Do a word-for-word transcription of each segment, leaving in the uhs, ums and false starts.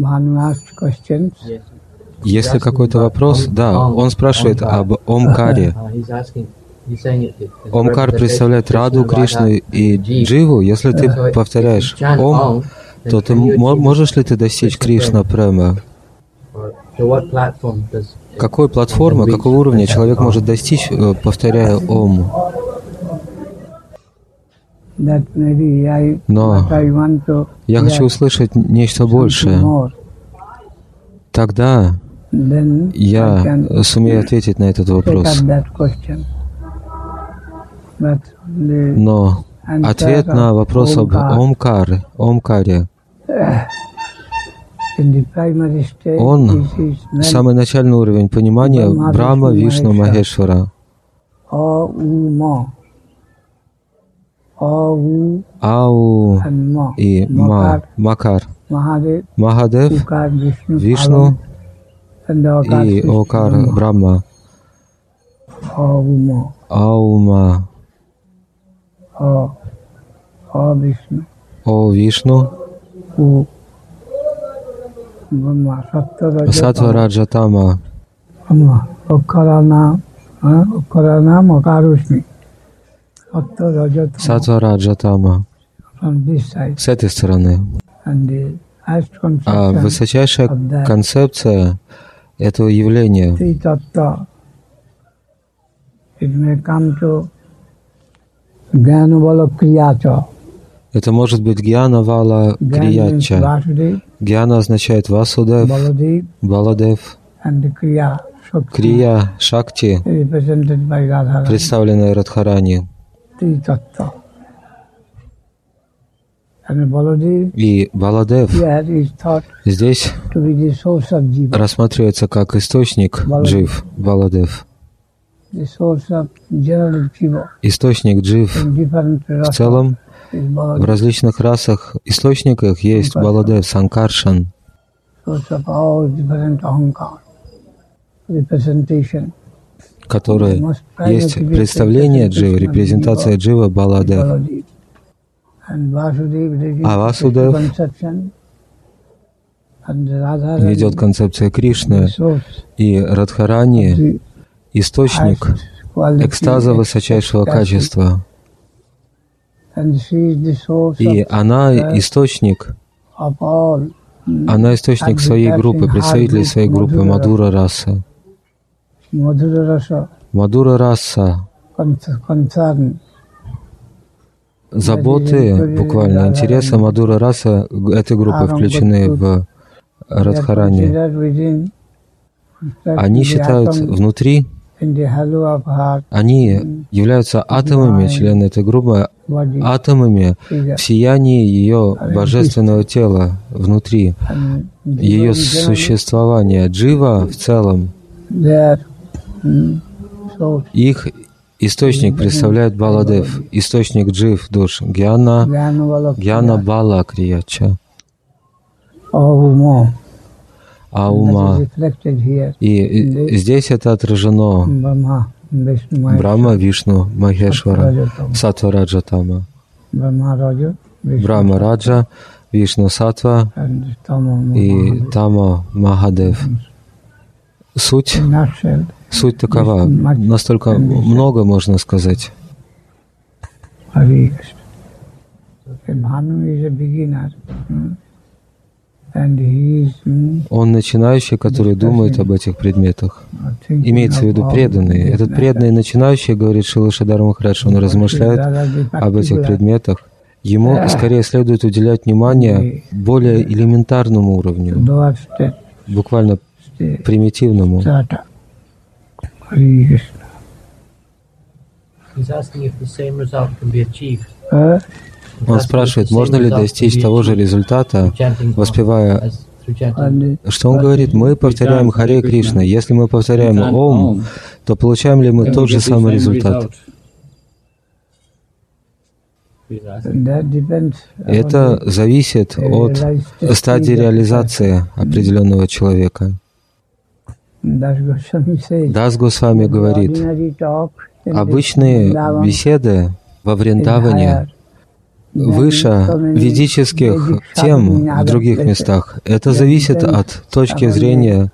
Если какой-то вопрос, да, он спрашивает об Омкаре. Омкар представляет Раду, Кришну и Дживу. Если ты повторяешь Ом, то ты можешь ли ты достичь Кришна Према? Какой платформы, какого уровня человек может достичь, повторяя Ом? Но я хочу услышать нечто большее. Тогда я сумею ответить на этот вопрос. Но ответ на вопрос об Омкаре, Омкаре, он самый начальный уровень понимания Брахма, Вишну, Махешвара. Ау и Ма, Макар, Махадев, Вишну и Окар, Брахма. Аума, О Вишну, Саттва Раджа Тама. Саттва Раджа Тама. С этой стороны. А высочайшая концепция этого явления это может быть Гьяна Вала Крияча. Гьяна означает Васудев, Баладев, Крия Шакти, представленная Радхарани. И Баладев здесь рассматривается как источник джив, Баладев. Источник джив в целом, в различных расах, источниках есть Баладев, Санкаршан, который есть представление джива, репрезентация джива Баладев. А Васудев ведет концепция Кришны, и Радхарани — источник экстаза высочайшего качества. И она источник, она источник своей группы, представителей своей группы Мадура Раса. Мадура Раса. Заботы, буквально интересы Мадура Раса этой группы включены в Радхарани. Они считают внутри, они являются атомами, члены этой группы, атомами в сиянии ее божественного тела внутри, ее существования. Джива в целом, их источник представляет Баладев, источник джив душ, Гьяна, Гьяна Бала Крияча. Аума. И здесь это отражено Брахма, Вишну, Махешвара, Саттва Раджа Тама. Брахма Раджа, Вишну Саттва и Тама Махадев. Суть, суть такова, настолько много можно сказать. Он начинающий, который думает об этих предметах. Имеется в виду преданный. Этот преданный начинающий, говорит Шрила Шридхар Махарадж, он размышляет об этих предметах. Ему скорее следует уделять внимание более элементарному уровню, буквально примитивному. Он спрашивает, можно ли достичь того же результата, воспевая... Что он говорит? Мы повторяем Харе Кришна. Если мы повторяем Ом, то получаем ли мы тот же самый результат? Это зависит от стадии реализации определенного человека. Дас Госвами говорит, обычные беседы во Вриндаване, выше ведических тем в других местах. Это зависит от точки зрения.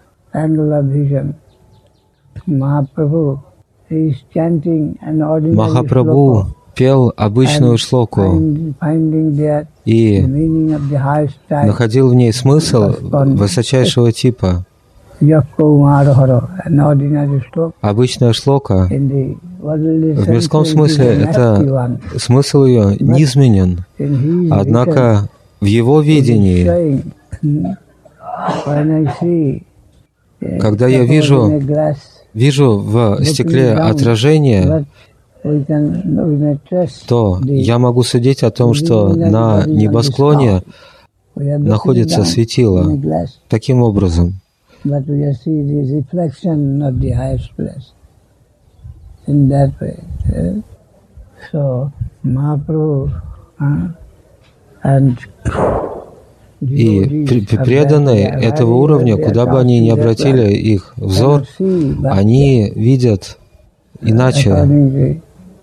Махапрабху пел обычную шлоку и находил в ней смысл высочайшего типа. Обычная шлока в мирском смысле это смысл ее низменен, однако в его видении, когда я вижу, вижу в стекле отражение, то я могу судить о том, что на небосклоне находится светило. Таким образом. И преданные этого уровня, куда бы они ни обратили их взор, они видят иначе.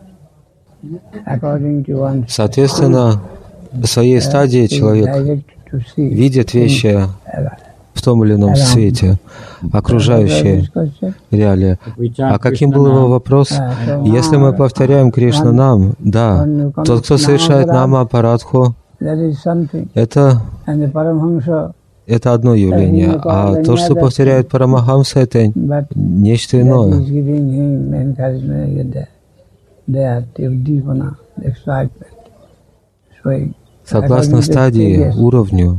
Соответственно, в своей стадии человек видит вещи в том или ином свете, окружающие реалии. А каким был его вопрос? Если мы повторяем Кришна нам, да, тот, кто совершает нама апарадху, это, это одно явление, а то, что повторяет Парамахамса, это нечто иное. Согласно стадии, уровню,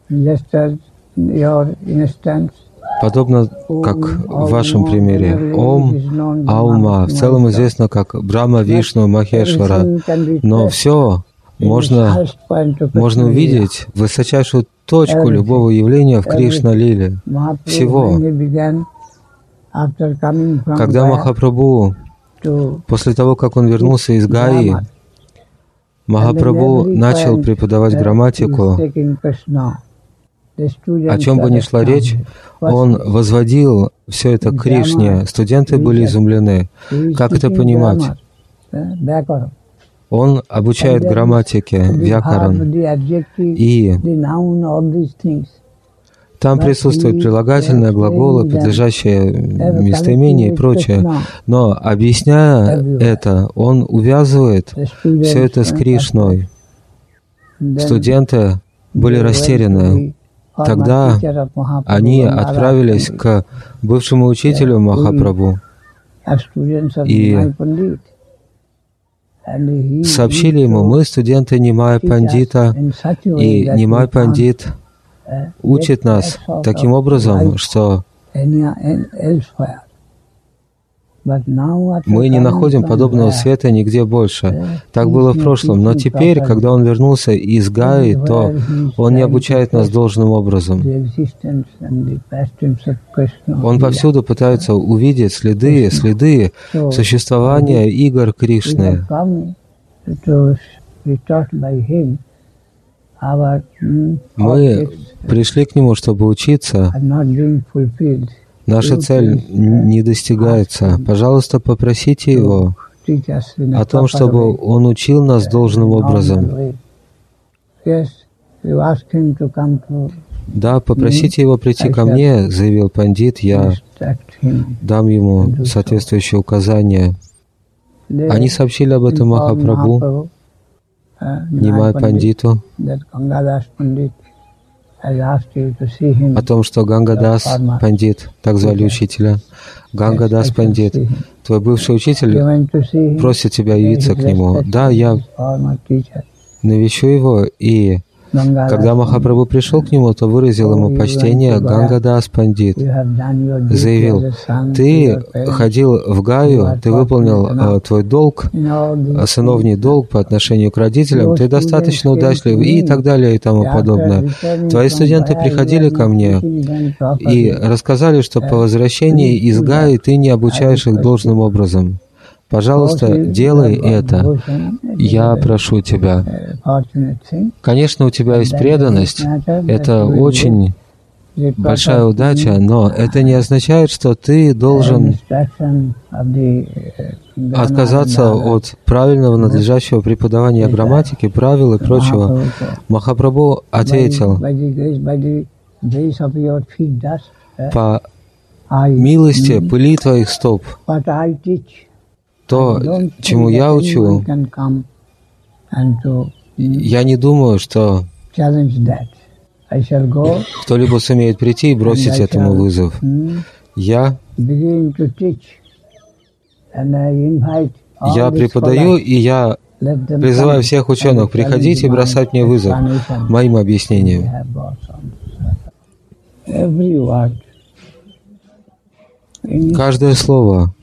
подобно как в вашем примере, Ом, Аума, в целом известно как Брахма, Вишну, Махешвара, но все можно, можно увидеть высочайшую точку любого явления в Кришна-лиле. Всего. Когда Махапрабху, после того, как он вернулся из Гаи, Махапрабху начал преподавать грамматику. О чем бы ни шла речь, он возводил все это к Кришне. Студенты были изумлены. Как это понимать? Он обучает грамматике, вьякаран, и там присутствуют прилагательные, глаголы, подлежащие местоимения и прочее. Но, объясняя это, он увязывает все это с Кришной. Студенты были растеряны. Тогда они отправились к бывшему учителю Махапрабху и сообщили ему: мы студенты Нимая Пандита, и Нимай Пандит учит нас таким образом, что мы не находим подобного света нигде больше. Так было в прошлом. Но теперь, когда он вернулся из Гаи, то он не обучает нас должным образом. Он повсюду пытается увидеть следы, следы существования игр Кришны. Мы пришли к нему, чтобы учиться. Наша цель не достигается. Пожалуйста, попросите его о том, чтобы он учил нас должным образом. Да, попросите его прийти ко мне, заявил пандит, я дам ему соответствующие указания. Они сообщили об этом Махапрабху, Нимай Пандиту, о том, что Гангадас Пандит, так звали учителя, Гангадас Пандит, твой бывший учитель просит тебя явиться к нему. Да, я навещу его, и когда Махапрабху пришел к нему, то выразил ему почтение. Гангадас Пандит заявил: ты ходил в Гаю, ты выполнил э, твой долг, сыновний долг по отношению к родителям, ты достаточно удачлив и так далее и тому подобное. Твои студенты приходили ко мне и рассказали, что по возвращении из Гаи ты не обучаешь их должным образом. Пожалуйста, делай это. Я прошу тебя. Конечно, у тебя есть преданность. Это очень большая удача, но это не означает, что ты должен отказаться от правильного, надлежащего преподавания грамматики, правил и прочего. Махапрабху ответил: по милости пыли твоих стоп, то, чему я учу, я не думаю, что кто-либо сумеет прийти и бросить этому вызов. Я, я преподаю, и я призываю всех ученых приходить и бросать мне вызов моим объяснениям. Каждое слово,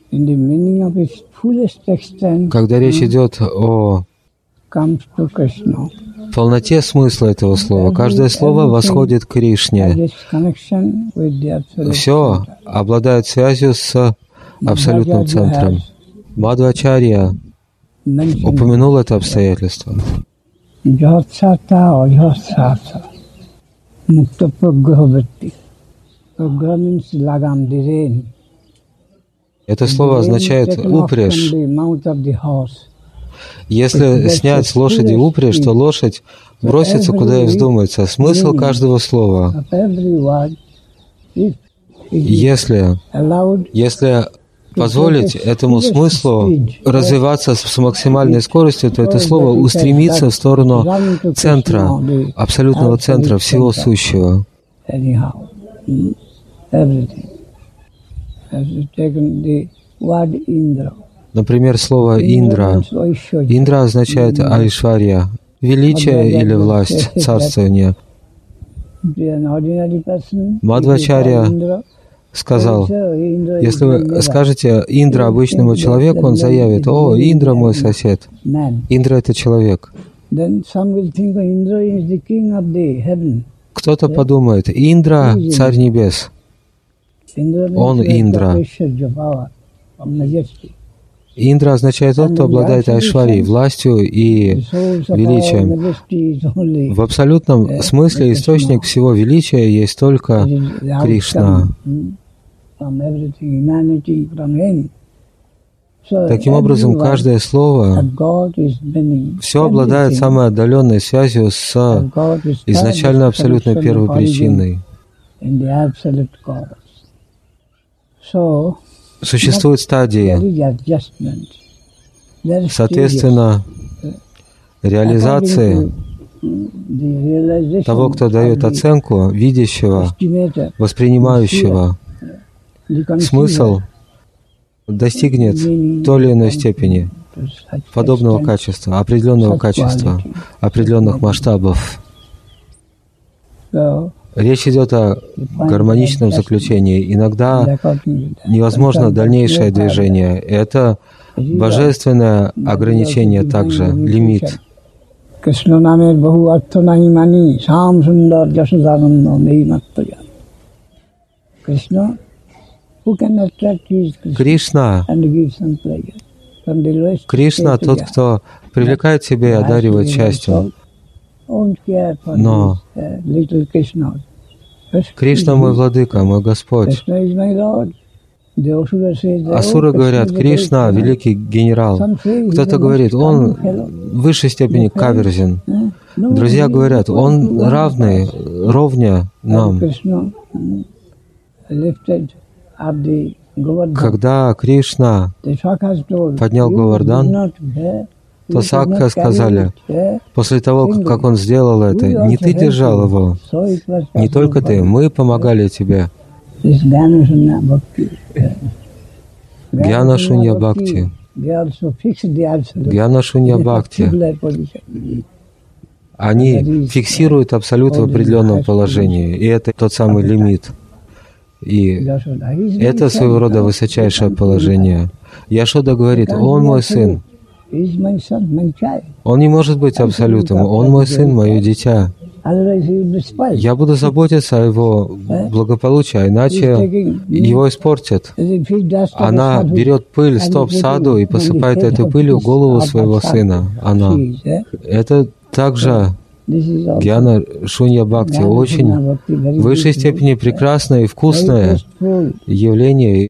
когда речь идет о полноте смысла этого слова, каждое слово восходит к Кришне. Все обладает связью с абсолютным центром. Мадхвачарья упомянул это обстоятельство. Это слово означает упряжь. Если снять с лошади упряжь, то лошадь бросится, куда ей вздумается. Смысл каждого слова. Если, если позволить этому смыслу развиваться с максимальной скоростью, то это слово устремится в сторону центра, абсолютного центра всего сущего. Например, слово «Индра». «Индра» означает «Айшварья», величие или власть, царствование. Мадхвачарья сказал: если вы скажете «Индра» обычному человеку, он заявит: «О, Индра мой сосед». Индра — это человек. Кто-то подумает: Индра — царь небес. Он Индра. Индра означает тот, кто обладает айшварьей, властью и величием. В абсолютном смысле источник всего величия есть только Кришна. Таким образом, каждое слово, все обладает самой отдаленной связью с изначально абсолютной первой причиной. Существуют стадии. Соответственно, реализации того, кто дает оценку, видящего, воспринимающего, смысл достигнет той или иной степени подобного качества, определенного качества, определенных масштабов. Речь идет о гармоничном заключении. Иногда невозможно дальнейшее движение. Это божественное ограничение также, лимит. Кришна, Кришна тот, кто привлекает себя и одаривает счастьем. Но Кришна мой владыка, мой Господь. Асуры говорят: Кришна — великий генерал. Кто-то говорит: он в высшей степени каверзен. Друзья говорят: он равный, ровня нам. Когда Кришна поднял Говардан, то Сакха сказали, после того, как он сделал это, не ты держал его, не только ты, мы помогали тебе. Гьяна Шунья Бхакти. Гьяна Шунья Бхакти. Они фиксируют абсолют в определенном положении, и это тот самый лимит. И это своего рода высочайшее положение. Яшода говорит: он мой сын. Он не может быть абсолютом. Он мой сын, мое дитя. Я буду заботиться о его благополучии, а иначе его испортят. Она берет пыль стоп саду и посыпает этой пылью голову своего сына. Она. Это также Гьяна Шунья Бхакти очень в высшей степени прекрасное и вкусное явление.